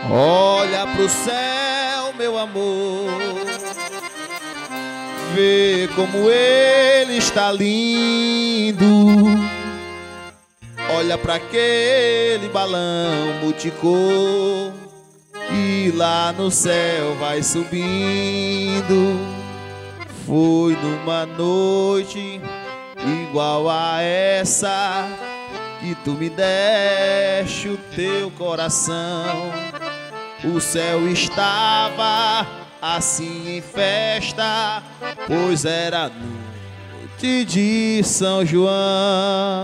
Olha pro céu, meu amor, vê como ele está lindo. Olha pra aquele balão multicor que lá no céu vai subindo. Foi numa noite igual a essa que tu me deste o teu coração. O céu estava assim em festa, pois era noite de São João.